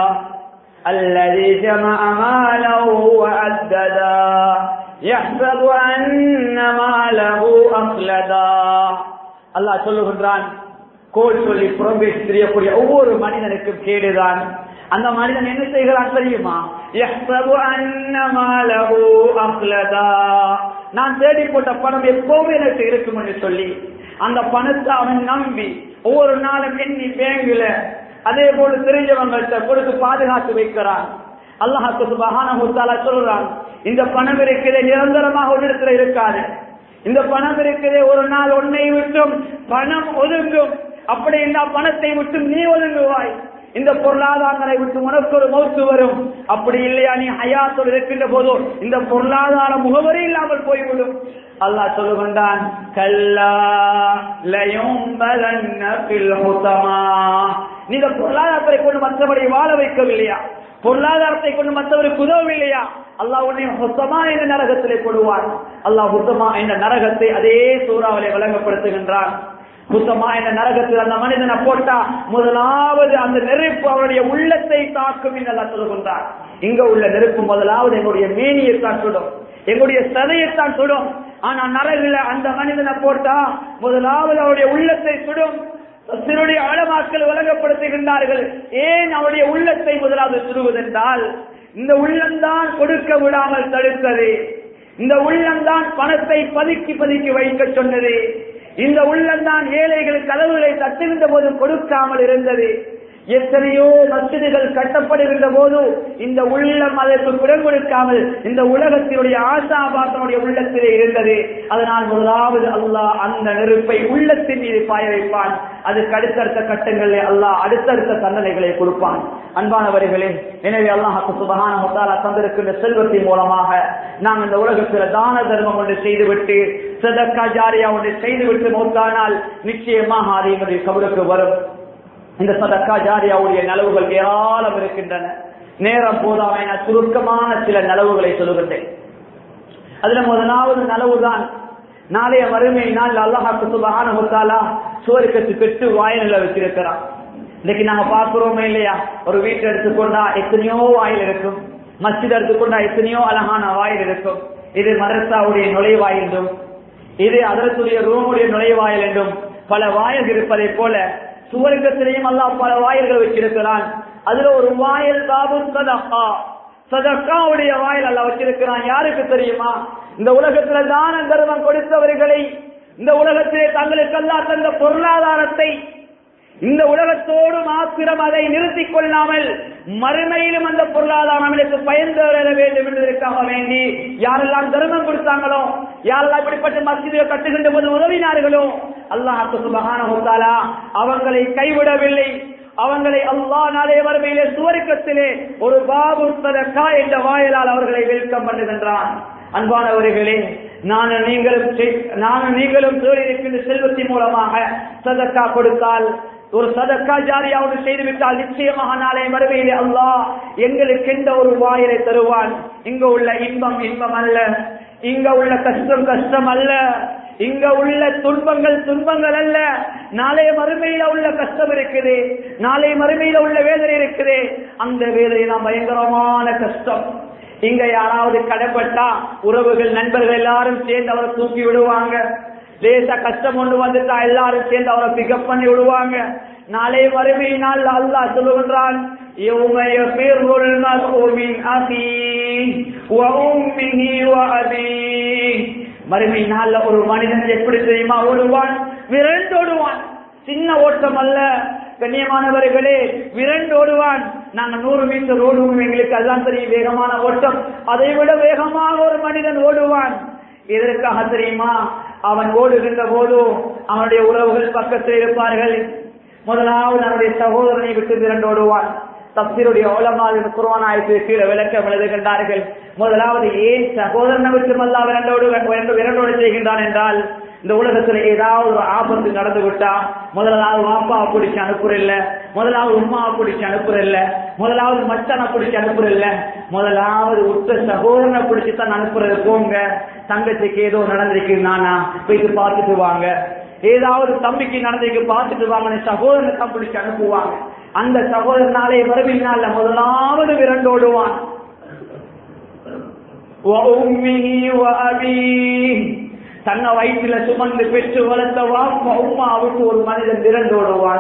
[SPEAKER 1] அல்லதி ஜமஅ மாலஹு வ அத்ததா யஹ்ஸபு அன்ன மாலஹு அக்லதா. அல்லாஹ் சொல்லுகின்றான், கோல் சொல்லி புறம்பேசி தெரியக்கூடிய ஒவ்வொரு மனிதனுக்கும் கேடுதான். அந்த மனிதன் என்ன செய்கிறான் தெரியுமா? யஹ்ஸபு அன்ன மாலஹு அக்லதா, நான் தேடி போட்ட பணம் எப்பவுமே எனக்கு இருக்கும் என்று சொல்லி அந்த பணத்தை அவன் நம்பி ஒவ்வொரு நாளும் எண்ணி பேங்குல அதே போல தெரிஞ்சவங்கள்ட்ட கொடுத்து பாதுகாத்து வைக்கிறான். அல்லாஹ் சுப்ஹானஹு வ தஆலா சொல்றான், இந்த பணம் இருக்கிறதே நிரந்தரமாக ஒரு இடத்துல இருக்காது. இந்த பணம் இருக்கிறதே ஒரு நாள் உன்னை விட்டும் பணம் ஒதுங்கும். அப்படி இந்த பணத்தை விட்டும் நீ ஒதுங்குவாய். இந்த பொருளாதாரங்களை விட்டு உனக்கு ஒரு மௌத்து வரும். அப்படி இல்லையா, நீ ஹயாத்தோடு இருக்கின்ற போதோ இந்த பொருளாதார முகவரி இல்லாமல் போய்விடும். அல்லாஹ் சொல்லுகின்றான், கல்லா லயும்பலன்ன ஃபில் ஹுதமா. நீ இந்த பொருளாதாரத்தை கொண்டு மற்றவரை வாழ வைக்கவில்லையா, பொருளாதாரத்தை கொண்டு மற்றவருக்கு உதவவில்லையா, அல்லாஹ் உன்னை ஹுதமா என்ற நரகத்திலே போடுவார். அல்லாஹ் ஹுதமா என்ற நரகத்தை அதே சூறாவிலே வழங்கப்படுத்துகின்றான். ஹுதமா என்ற நரகத்தில் அந்த மனிதனை போட்டா முதலாவது அந்த நெருப்பு அவருடைய உள்ளத்தை தாக்கும் என்று அல்லாஹ் சொல்லுகின்றார். இங்க உள்ள நெருப்பு முதலாவது எங்களுடைய மேனியைத்தான் சுடும், எங்களுடைய சதையைத்தான் சுடும். ஆனா நரகில அந்த மனிதனை போட்டா முதலாவது அவருடைய உள்ளத்தை சுடும். சிறுடைய ஆழமாக்கள் வழங்கப்படுத்துகின்றார்கள். ஏன் அவருடைய உள்ளத்தை முதலாவது சுடுவதென்றால், இந்த உள்ளம்தான் கொடுக்க விடாமல் தடுத்தது, இந்த உள்ளம்தான் பணத்தை பதுக்கி பதுக்கி வைக்க சொன்னது, இந்த உள்ளம்தான் ஏழைகள் கதவுகளை தட்டுகின்ற போது கொடுக்காமல் இருந்தது. எத்தனையோ மஸ்ஜிதுகள் கட்டப்படுகின்ற போது இந்த உள்ளம் அதற்கு குடம் கொடுக்காமல் இந்த உலகத்தினுடைய ஆசாபாசனுடைய உள்ளத்திலே இருந்தது. அதனால் முதலாவது அல்லாஹ் அந்த நெருப்பை உள்ளத்தின் மீது பாய வைப்பான். அதுக்கு அடுத்தடுத்த கட்டங்களில் அல்லாஹ் அடுத்தடுத்த தண்டனைகளை கொடுப்பான். அன்பானவர்களே, எனவே அல்லாஹ் சுப்ஹானஹு வ தஆலா தந்திருக்கின்ற செல்வத்தின் மூலமாக நாம் இந்த உலகத்தில் தான தர்மம் ஒன்று செய்துவிட்டு சதக்கா ஜாரியா ஒன்று செய்துவிட்டு மௌத்தானால் நிச்சயமாக அது எங்களுடைய கபருக்கு வரும். இந்த சதக்கா ஜாரியாவுடைய நலவுகள் ஏராளம் இருக்கின்றன. நேரம் போதாம நான் சுருக்கமான சில நலவுகளை சொல்லுகின்றேன். அதுல முதலாவது நலவுதான் நாளைய வறுமை நாள் அல்லாஹ் சுப்ஹானஹு வ தஆலா சுவர்க்கத்துக்கு 8 வாயில்களை வச்சிருக்கிறான். இன்னைக்கு நாங்க பாக்குறோமே இல்லையா, ஒரு வீட்டை எடுத்துக்கொண்டா எத்தனையோ வாயில் இருக்கும், மஸ்ஜித் எடுத்துக்கொண்டா எத்தனையோ அழகான வாயில் இருக்கும். இது மதரசாவுடைய நுழைவாயில் என்றும், இது அதற்குரிய ரூமுடைய நுழைவாயில் என்றும் பல வாயில் இருப்பதை போல சுவர்க்கத்திலேயும் அல்லாஹ் பல வாயில்கள் வச்சிருக்கிறான். அதுல ஒரு வாயில் பாபு சதகா, சதகாவுடைய வாயில் அல்லாஹ் வச்சிருக்கிறான். யாருக்கு தெரியுமா? இந்த உலகத்துல தான தர்மம் கொடுத்தவர்களை, இந்த உலகத்திலே தங்களுக்கு அல்லாஹ் தந்த பொருளாதாரத்தை இந்த உலகத்தோடு மாத்திரம் அதை நிறுத்திக் கொள்ளாமல் மறுமையிலும் அந்த பொருளாதாரம் நம்மளுக்கு பயந்து வர வேண்டும் என்பதற்காக வேண்டி யாரெல்லாம் தர்மம் கொடுத்தாங்களோ, யாரெல்லாம் இப்படிப்பட்ட மஸ்ஜிதை கட்டுகின்ற போது உதவினார்களோ, அல்லாஹ் சுப்ஹானஹு வ தஆலா அவங்களை கைவிடவில்லை. அவங்களை அல்லாஹ் நாளைய மறுமையிலே சுவர்க்கத்திலே ஒரு பாபு சதகா என்ற வாயிலால் அவர்களை வெல்கம் பண்ணுகின்றான். அன்பானவர்களே, நானும் நீங்களும் தேடியிருக்கின்ற செல்வத்தின் மூலமாக சதக்கா கொடுத்தால், ஒரு சதக்கா ஜாரியாவது செய்துவிட்டால் நிச்சயமாக நாளை மறுமையிலே அல்லாஹ் எங்களுக்கு எந்த ஒரு வாயிலை தருவான். இங்க உள்ள இன்பம் இன்பம் அல்ல, இங்க உள்ள கஷ்டம் கஷ்டம் அல்ல, இங்க உள்ள துன்பங்கள் அல்ல. நாளைய மறுமையில உள்ள கஷ்டம் இருக்குது, நாளைய மறுமையில உள்ள வேதனை இருக்குது. அந்த வேதனை தான் பயங்கரமான கஷ்டம். இங்க யாராவது கடைப்பட்டா உறவுகள் நண்பர்கள் எல்லாரும் சேர்ந்து அவரை தூக்கி விடுவாங்க. லேசா கஷ்டம் ஒன்று வந்துட்டா எல்லாரும் சேர்ந்து அவரை பிக்கப் பண்ணி விடுவாங்க. நாளைய மறுமையினால் அல்லாஹ் சொல்லுகின்றான், மறுமை நாள்ல ஒரு மனிதன் எப்படி தெரியுமா ஓடுவான்? விரண்டோடுவான். சின்ன ஓட்டம் அல்ல கண்ணியமானவர்களே, விரண்டோடுவான். நாங்க 100 மீட்டர் ஓடுவோம், எங்களுக்கு அதுதான் தெரியும் வேகமான ஓட்டம். அதை விட வேகமாக ஒரு மனிதன் ஓடுவான். எதற்காக தெரியுமா? அவன் ஓடுகின்ற போது அவனுடைய உறவுகள் பக்கத்தில் இருப்பார்கள். முதலாவது அவனுடைய சகோதரனை விட்டு விரண்டோடுவான். தப்சீருடைய உலமால் குர்ஆன் ஆயத்துக்கு கீழே விளக்கம் எழுதுகின்றார்கள். முதலாவது ஏன் சகோதரனை விட்டு அல்லாஹ் விரண்டோடு செய்கின்றான் என்றால், இந்த உலகத்துல ஏதாவது ஒரு ஆபத்து நடந்து விட்டா முதலாவது வாப்பாவை பிடிச்சு அனுப்புறல்ல, முதலாவது உம்மாவை பிடிச்சு அனுப்புறல்ல, முதலாவது மச்சனை பிடிச்சு அனுப்புறல்ல, முதலாவது உத்த சகோதரனை பிடிச்சுதான் அனுப்புறது. போங்க, தங்கச்சிக்கு ஏதோ நடந்திருக்கு, நானா போயிட்டு பார்த்துட்டு வாங்க. ஏதாவது தம்பிக்கு நடந்திருக்கு, பார்த்துட்டு வாங்க. சகோதரனை தான் பிடிச்சு அனுப்புவாங்க. அந்த சகோதரனாலே மறுமையினால முதலாவது விரண்டோடுவான். தன்னை வயிற்றுல சுமந்து பெற்று வளர்த்த வாப்பா உம்மாவுக்கு ஒரு மனிதன் விரண்டோடுவான்.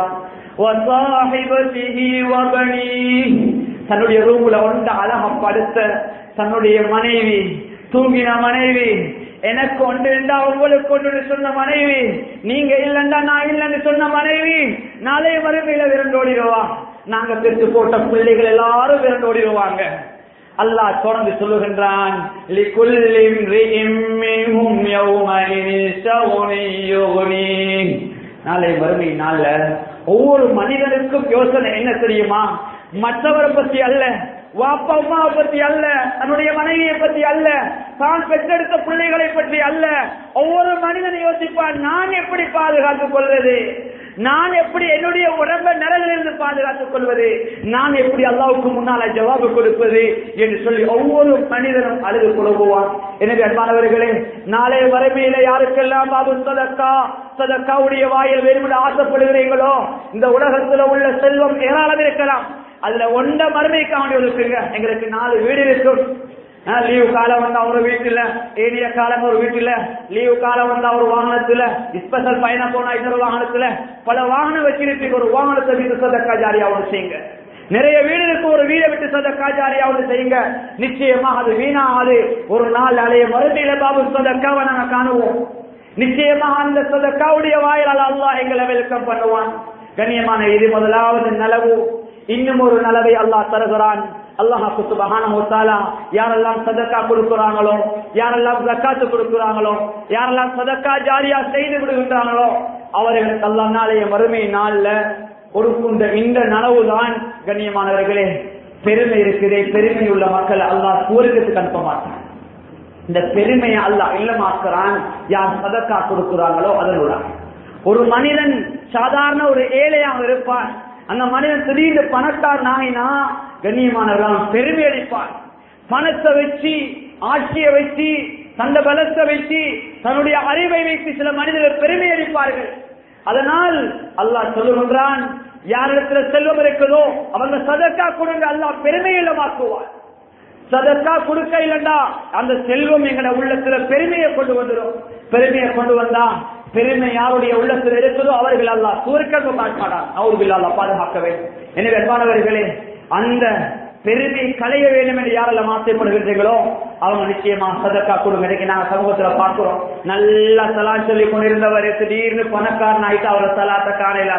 [SPEAKER 1] தன்னுடைய ரூம்ல ஒன்ற அழகா படுத்த தன்னுடைய மனைவி, தூங்கின மனைவி, எனக்கு ஒன்று இருந்தா உங்களுக்கு ஒன்று சொன்ன மனைவி, நீங்க இல்லண்டா நான் இல்லன்னு சொன்ன மனைவி, நாளைய மறுமையில விரண்டோடிடுவா. நாங்க பெற்று போட்ட பிள்ளைகள் எல்லாரும் விரண்டோடிடுவாங்க. அல்லாஹ் தொடர்ந்து சொல்லுகின்றான், நாளை மறுமை நாள்ல ஒவ்வொரு மனிதனுக்கும் யோசனை என்ன தெரியுமா? மற்றவரை பத்தி அல்ல, வாப்பா அம்மாவை பத்தி அல்ல, தன்னுடைய மனைவியை பத்தி அல்ல, தான் பெற்றெடுத்த பிள்ளைகளை பற்றி அல்ல. ஒவ்வொரு மனிதனும் யோசிப்பான், நான் எப்படி பாதுகாத்துக் கொள்வது, நான் எப்படி என்னுடைய உடம்பை நிழலிலிருந்து பாதுகாத்துக் கொள்வது, நான் எப்படி அல்லாஹ்வுக்கு முன்னால ஜவாபு கொடுப்பது என்று சொல்லி ஒவ்வொரு மனிதனும் அழுது புலம்புவான். எனவே அன்பானவர்களே, நாளைய மறுமையில யாருக்கெல்லாம் பாபு சதக்காவுடைய வாயில் வெறுமனே ஆசைப்படுகிறீங்களோ, இந்த உலகத்துல உள்ள செல்வம் ஏராளம் இருக்கலாம், அதுல ஒன்ற மறுமைக்காக இருக்குங்க. எங்களுக்கு 4 வீடு இருக்கும். லீவு காலம் வந்தா ஒரு வீட்டுல, ஏரிய காலம் ஒரு வீட்டுல, லீவு காலம் வந்தா ஒரு வாகனத்துல, ஸ்பெஷல் பயணம் போனா இன்னொரு வாகனத்துல, பல வாகனம் வச்சிருப்பீங்க. ஒரு வாகனத்தை விட்டு சதக்கா ஜாரியாவது செய்யுங்க. நிறைய வீடுகளுக்கு ஒரு வீடை விட்டு சதக்கா ஜாரியாவது செய்யுங்க. நிச்சயமா அது வீணாது. ஒரு நாள் அலைய மறுமையில பாபு சதக்காவை நாங்க காணுவோம். நிச்சயமாக அந்த சதக்காவுடைய வாயிலால் அல்லாஹ் எங்களை வெல்கம் பண்ணுவான். கண்ணியமான இது முதலாவது நலவு. இன்னும் ஒரு நலவை அல்லாஹ் தருகிறான். அல்லாஹ் சுப்ஹானஹு வ தஆலா யாரெல்லாம் சதக்கா கொடுக்கிறாங்களோ, யாரெல்லாம் ஜக்காத் கொடுக்கிறாங்களோ, யாரெல்லாம் சதக்கா ஜாரியா செய்து விடுகின்றாங்களோ, அவர்களுக்கு அல்லாஹ் நாளைய மறுமை நாள்ல கொடுக்கின்ற இந்த நலவுதான் கண்ணியமானவர்களே பெருமை இருக்கிறே. பெருமை உள்ள மக்கள் அல்லாஹ் சுவர்க்கத்துக்கு அனுப்ப மாட்டான். இந்த பெருமையை அல்லாஹ் இல்லமாக்குறான் யார் சதக்கா கொடுக்கிறாங்களோ அதனோட. ஒரு மனிதன் சாதாரண ஒரு ஏழையாக இருப்பான், அந்த மனிதன் திடீர்னு பணக்கார் நாயினா கண்ணியமானவர்கள் பெருமை அடிப்பான். பணத்தை வச்சு, ஆட்சியை வச்சு, தந்த பலத்தை வச்சு, தன்னுடைய அறிவை வைத்து சில மனிதர்கள் பெருமை அடிப்பார்கள். அதனால் அல்லாஹ் சொல்லுகின்றான், யாரிடத்துல செல்வம் இருக்குதோ அவங்க சதக்கா கொடுங்க, அல்லாஹ் பெருமையிலமாக்குவார். சதக்கா கொடுக்க இல்லண்டா அந்த செல்வம் எங்கட உள்ளத்துல பெருமையை கொண்டு வந்துடும். பெருமையை கொண்டு வந்தா பெருமை யாருடைய உள்ளத்தில் இருக்குதோ அவர்கள் அல்லாஹ் சுவர்க்கம் காட்டான். அவர்கள் அல்லாஹ் பாதுகாக்க வேண்டும். எனவே அன்பானவர்களே, அந்த பெருமை களைய வேண்டும் என்று யாரெல்லாம் ஆசைப்படுகின்றீங்களோ அவங்க நிச்சயமா சதக்கா கொடுங்க. இன்னைக்கு நாங்க சமூகத்துல பார்க்கிறோம், நல்லா சலாத் சொல்லி கொண்டிருந்தவர் திடீர்னு பணக்காரன் ஆயிட்டு அவரை சலாத்தை காணலாது.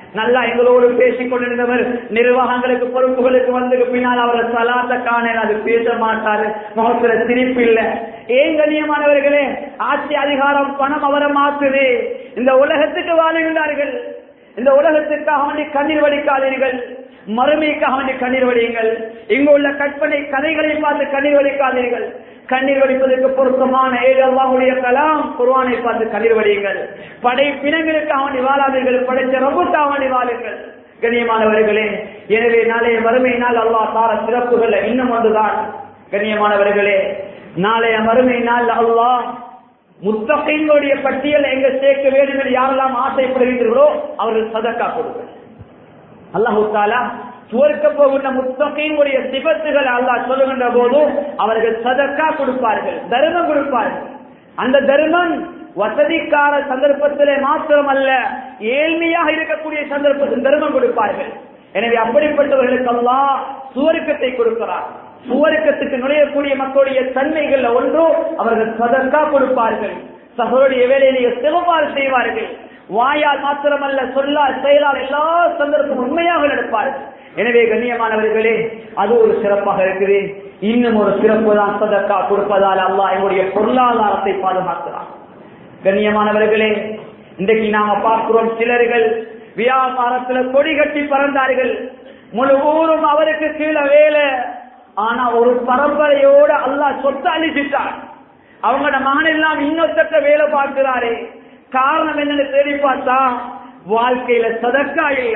[SPEAKER 1] நல்லா எங்களோடு பேசிக் கொண்டிருந்தவர் நிர்வாகங்களுக்கு பொறுப்புகளுக்கு வந்து பின்னால் அவர் சலாத்த காண அது பேச மாட்டாரு, முகத்துல சிரிப்பு இல்ல. ஏன் கண்ணியமானவர்களே, ஆட்சி அதிகாரம் பணம் அவரை மாற்றுது. இந்த உலகத்துக்கு வாழுகின்றார்கள், இந்த உலகத்துக்காக வேண்டி கண்ணீர் வடிக்காதீர்கள், மறுமைக்காக வேண்டி கண்ணீர் வடியுங்கள். இங்கு உள்ள கற்பனை கதைகளை பார்த்து கண்ணீர் வடிக்காதீர்கள். கண்ணீர் வடிப்பதற்கு பொருத்தமான அல்லாஹ்வுடைய கலாம் குர்ஆனை பார்த்து கண்ணீர் வடியுங்கள். படைப்பினங்களுக்காக வேண்டி வாழாதீர்கள், படைச்ச ரப்புக்காக வேண்டி வாழுங்கள். கண்ணியமானவர்களே, எனவே நாளைய மறுமையினால் அல்லாஹ் தார சிறப்புகள் இன்னும் ஒன்றுதான். கண்ணியமானவர்களே, நாளைய மறுமையினால் அல்லாஹ் முத்தகீன்களுடைய பட்டியலை எங்க சேர்க்க வேண்டும் என்று யாரெல்லாம் ஆசைப்படுகிறீர்களோ அவர்கள் சதக்கா கொடுங்கள். அல்லாஹ் தஆலா சுவர்க்க போகின்ற முத்தகீன்களுடைய சிபத்துகளை அல்லாஹ் சொல்லுகின்ற போது அவர்கள் சதக்கா கொடுப்பார்கள், தர்மம் கொடுப்பார்கள். அந்த தர்மம் வசதிக்கார சந்தர்ப்பத்திலே மாத்திரம் அல்ல, ஏழ்மையாக இருக்கக்கூடிய சந்தர்ப்பத்தில் தர்மம் கொடுப்பார்கள். எனவே அப்படிப்பட்டவர்களுக்கு அல்லாஹ் சுவர்க்கத்தை கொடுக்கிறார். சுவர்க்கத்துக்கு நுழையக்கூடிய மக்களுடைய தன்மைகள் ஒன்று, அவர்கள் சதக்கா கொடுப்பார்கள், சகோதரிய வேலையிலேயே சிறப்பால் செய்வார்கள். வாயால் மாத்திரமல்ல, சொல்லால் செயலால் எல்லா சந்தர்ப்பம் உண்மையாக நடப்பார்கள். எனவே கண்ணியமானவர்களே, அது ஒரு சிறப்பாக இருக்குது. இன்னும் ஒரு சிறப்பு தான் சதக்கா கொடுப்பதால் அல்லாஹ் எங்களுடைய பொருளாதாரத்தை பாதுகாக்கிறார். கண்ணியமானவர்களே, இன்றைக்கு நாம பார்க்கிறோம், சிலர்கள் வியாபாரத்துல கொடி கட்டி பறந்தார்கள், முழு ஊரும் அவருக்கு கீழே வேலை. ஆனா ஒரு பரம்பரையோட அல்லாஹ் சொத்தை அழிச்சிட்டார். அவங்களோட மகன் எல்லாம் இன்னொருத்த வேலை பார்க்கிறாரே, காரணம் என்னன்னு தேடி பார்த்தா வாழ்க்கையில சதக்கா இல்ல,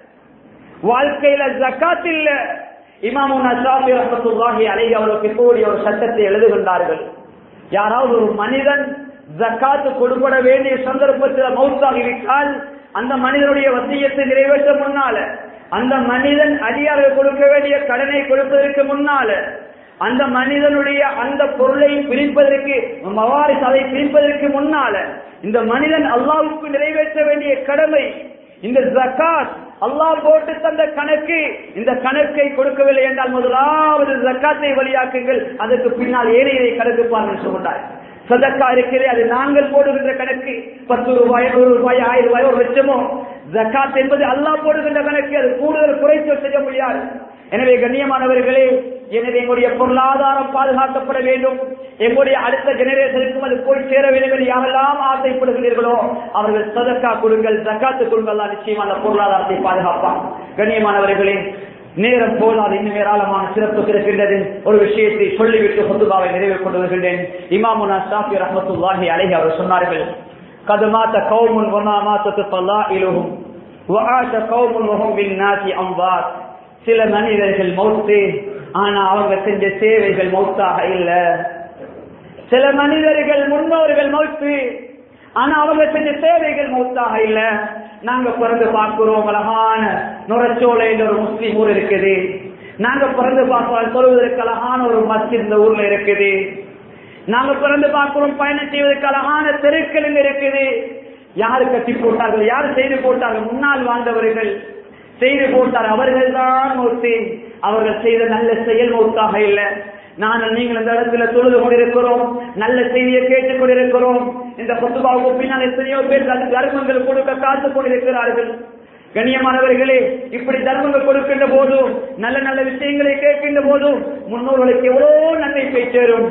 [SPEAKER 1] வாழ்க்கையில ஜகாத் இல்ல. இமாமுனா ஷாஃபி ரஹ்மத்துல்லாஹி அலைஹி அவர்களுக்கு கூடிய ஒரு சட்டத்தை எழுதுகின்றார்கள். யாராவது ஒரு மனிதன் ஜகாத் கொடுப்பட வேண்டிய சந்தர்ப்பத்தில் மௌத்தாகிவிட்டால் அந்த மனிதனுடைய வசியத்தை நிறைவேற்ற முன்னால, அந்த மனிதன் அடியார்கள் கொடுக்க வேண்டிய கடனை கொடுப்பதற்கு முன்னால, அந்த மனிதனுடைய அந்த பொருளை பிரிப்பதற்கு மவாரிஸ் அதை பிரிப்பதற்கு முன்னால, இந்த மனிதன் அல்லாஹ்வுக்கு நிறைவேற்ற வேண்டிய கடமை இந்த ஜகாத், அல்லாஹ் போட்டு தந்த கணக்கு, இந்த கணக்கை கொடுக்கவில்லை என்றால் முதலாவது ஜகாத்தை வழியாக்குங்கள், அதற்கு பின்னால் ஏனையை கணக்குப்பார்கள் சொல்கிறார். சதக்கா இருக்கிறது, அது நாங்கள் போடுகின்ற கணக்கு, 10 ரூபாய் 100 ரூபாய் 1000 ரூபாய் 1 லட்சமோ. ஜகாத் என்பது அல்லாஹ் போடுகின்ற கணக்கு, அது கூடுதல் குறைத்து செய்ய முடியாது. எனவே கண்ணியமானவர்களே, எனவே எங்களுடைய பொருளாதாரம் பாதுகாக்கப்பட வேண்டும், எங்களுடைய அடுத்த ஜெனரேஷனுக்கும் அது போய் சேர வேண்டும் என்று யாரெல்லாம் ஆசைப்படுகிறீர்களோ அவர்கள் சதக்கா கொடுங்கள், ஜகாத்து கொடுங்கள், நிச்சயமா அந்த பொருளாதாரத்தை பாதுகாப்பான். கண்ணியமானவர்களே, நேரம் போதாது, இன்னும் ஏராளமான சிறப்பு இருக்கின்றது. ஒரு விஷயத்தை சொல்லிவிட்டு ஹுத்பாவை நிறைவு கொண்டு வருகின்றேன். இமாமுனா ஷாஃபி ரஹ்மத்துல்லாஹி அலைஹி அவர் சொன்னார்கள், கத் மாத கௌமுன் வமா மாதத் ஃபலாயிலுஹும் வஆஷ கௌமுன் வஹும் பின்னாசி அம்வாத். சில மனிதர்கள் மௌத்து, ஆனா அவங்க செஞ்ச சேவைகள் மௌத்தாக இல்ல. சில மனிதர்கள் முன்னோர்கள் மௌத்து, ஆனா அவங்க செஞ்ச சேவைகள் மௌத்தாக இல்ல. நாங்க பிறந்து பார்க்கிறோம், அழகான நுரச்சோலையில் ஒரு முஸ்லிம் ஊர் இருக்குது. நாங்க பிறந்து பார்க்கிறோம், சொல்வதற்கு அழகான ஒரு மஸ்ஜித் இந்த ஊர்ல இருக்குது. நாங்க பிறந்து பார்க்கிறோம், பயணம் செய்வதற்கு அழகான தெருக்கள் இருக்குது. யாரு கட்டி போட்டார்கள், யாரு செய்து போட்டார்கள்? முன்னால் வாழ்ந்தவர்கள் செய்து போட்டார், அவர்கள் தான் மௌத்து. அவர்கள் செய்த நல்ல செயல் மௌத்தாக இல்லை. நானும் நீங்கள் இந்த இடத்துல தொழுது கொண்டிருக்கிறோம், நல்ல செய்தியை கேட்டுக் கொண்டிருக்கிறோம். இந்த ஹுத்பாவுக்கு பின்னால் எத்தனையோ பேர் தர்மங்கள் கொடுக்க காத்துக் கொண்டிருக்கிறார்கள். கண்ணியமானவர்களே, இப்படி தர்மங்கள் கொடுக்கின்ற போது, நல்ல நல்ல விஷயங்களை கேட்கின்ற போது முன்னோர்களுக்கு எவ்வளவு நன்மை போய் சேரும்.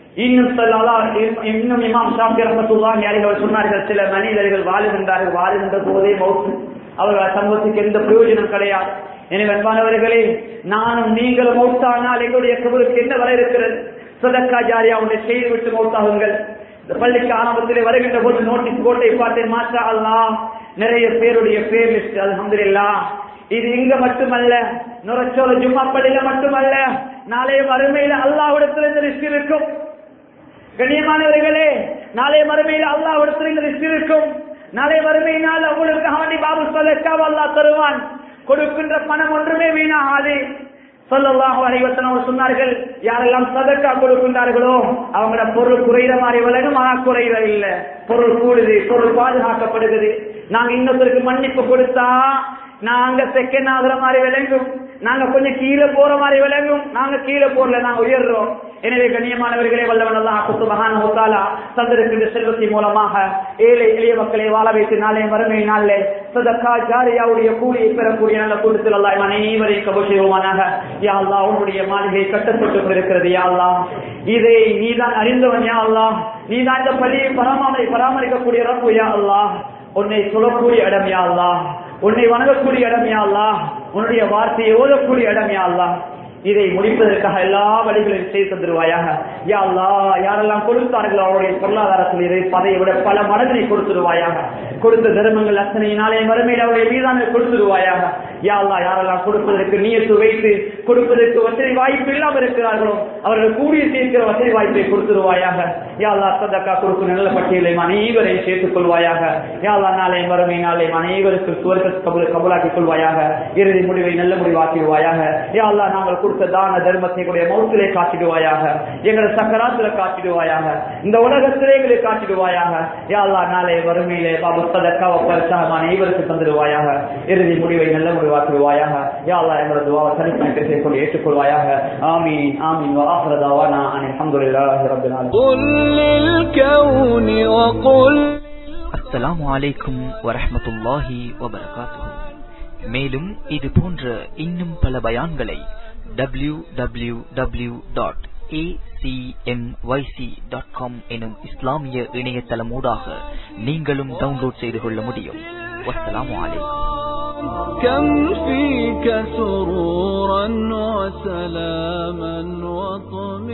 [SPEAKER 1] இன்னும் இமாம் ஷாஃபி ரஹ்மத்துல்லாஹி அலைஹி அவர் சொன்னார்கள், சில மனிதர்கள் வாழுகின்றார்கள், வாழுகின்ற போதே மௌத்து, அவர்கள் சமூகத்துக்கு எந்த பிரயோஜனம் கிடையாது. எனவே அன்பானவர்களே, நானும் நீங்களும் மௌத்தானால் எங்களுடைய கபருக்கு என்ன வர இருக்கிறது? சதக்கா ஜாரியா ஒன்றை செய்து விட்டு மௌத்தாகுங்கள். இந்த பள்ளிக்கு ஆரம்பத்திலே வருகின்ற போது நோட்டீஸ் போட்டை பார்த்தேன், மாஷா அல்லாஹ், நிறைய பேருடைய பேர் லிஸ்ட், அல்ஹம்துலில்லாஹ். இது இங்க மட்டுமல்ல, நுரச்சோல ஜும்மா பள்ளியில மட்டுமல்ல, நாளைய மறுமையில அல்லாஹ்விடத்தில் இந்த லிஸ்ட் இருக்கும். கண்ணியமானவர்களே, நாளைய மறுமையில அல்லாஹ்விடத்தில் இந்த லிஸ்ட் இருக்கும். நாளை வறுமையினால் அவங்களுக்கு பாபு சதக்காவை அல்லாஹ் தருவான். கொடுக்கின்ற பணம் ஒன்றுமே வீணாகாது. ஸல்லல்லாஹு அலைஹி வஸல்லம் சொன்னார்கள், யாரெல்லாம் சதக்கா கொடுக்கின்றார்களோ அவங்களோட பொருள் குறையிற மாதிரி விலகும், ஆனா குறையிற இல்ல, பொருள் கூடுது, பொருள் பாதுகாக்கப்படுகிறது. நாங்க இன்னொருத்தருக்கு மன்னிப்பு கொடுத்தா நாங்க செகண்ட் ஆகுற மாதிரி விளங்கும், நாங்க கொஞ்சம் கீழே போற மாதிரி விளங்கும். நாங்க கீழே போறல, நாங்க உயர்றோம். எனவே கண்ணியமானவர்களே, வல்லவன் அல்லாஹ் சுப்ஹானஹு வ தஆலா தந்திருக்கின்ற செல்வத்தின் மூலமாக ஏழை எளிய மக்களை வாழ வைத்து நாளை மறுமை நாளிலே சதகா ஜாரியாவுடைய கூலியை பெறக்கூடிய நல்ல கூட்டத்தில் அல்லாஹ் அனைவரையும் கபூல் செய்வானாக. யா அல்லாஹ் உன்னுடைய மாளிகை கட்டப்பட்டு கொண்டிருக்கிறது. யா அல்லாஹ் இதை நீதான் அறிந்தவன். யா அல்லாஹ் நீதான் இந்த பள்ளியை பராமரிக்கக்கூடிய ரப்பு. யா அல்லாஹ் உன்னை சொல்லக்கூடிய இடம். யா அல்லாஹ் உன்னை வணங்கக்கூடிய இடம். யா அல்லாஹ் உன்னுடைய வார்த்தையை ஓதக்கூடிய இடம். யா அல்லாஹ் இதை முடிப்பதற்காக எல்லா வழிகளையும் செய்து தந்துருவாயாக. யா அல்லாஹ் யாரெல்லாம் கொடுத்தார்களோ அவருடைய பொருளாதாரத்தில் இதை பதையை விட பல மடங்களை கொடுத்துருவாயாக. கொடுத்த தர்மங்கள் அத்தனையினாலே மறுமையில் அவருடைய மீதான கொடுத்துருவாயாக. யா அல்லாஹ் யாரெல்லாம் கொடுப்பதற்கு நியத்து வைத்து கொடுப்பதற்கு வசதி வாய்ப்பு இல்லாமல் இருக்கிறார்களோ அவர்கள் கூடிய சேர்க்கிற வசதி வாய்ப்பை கொடுத்துருவாயாக. யா அல்லாஹ் சதகா கொடுக்கும் நல்ல பட்டியலையும் அனைவரையும் சேர்த்துக் கொள்வாயாக. யா அல்லாஹ் நாளை மறுமை நாளை அனைவருக்கு சுவர்க்க கபூலாக்கிக் கொள்வாயாக. இறுதி முடிவை நல்ல முடிவாக்கிடுவாயாக. யா அல்லாஹ் நாங்கள் கொடுத்த தான தர்மத்தை மௌத்திலே காட்டிடுவாயாக. எங்களை சக்கராத்துல காட்டிடுவாயாக. இந்த உலகத்திலே எங்களை காட்டிடுவாயாக. யா அல்லாஹ் நாளை வறுமையிலே பாபு சதக்காவை பரிசாக அனைவருக்கு தந்துடுவாயாக. இறுதி முடிவை நல்ல முடிவாக்கிடுவாயாக. யா அல்லாஹ் எங்களோட துஆவை தனிப்பட்ட செய்து ஏற்றுக்கொள்வாயாக. ஆமீன் ஆமீன். வ ஆகிரு தஅவானா அல்ஹம்துலில்லாஹி ரப்பில் ஆலமீன்.
[SPEAKER 2] அஸ்ஸலாமு அலைக்கும் வரஹ்மத்துல்லாஹி வபரகாத்துஹு. மேலும் இது போன்ற இன்னும் பல பயான்களை www.acmyc.com எனும் இஸ்லாமிய இணையதளமூடாக நீங்களும் டவுன்லோட் செய்து கொள்ள முடியும். வஸ்ஸலாமு அலைக்கும்.
[SPEAKER 3] كم فيك سرورا وسلاما وطمئنانا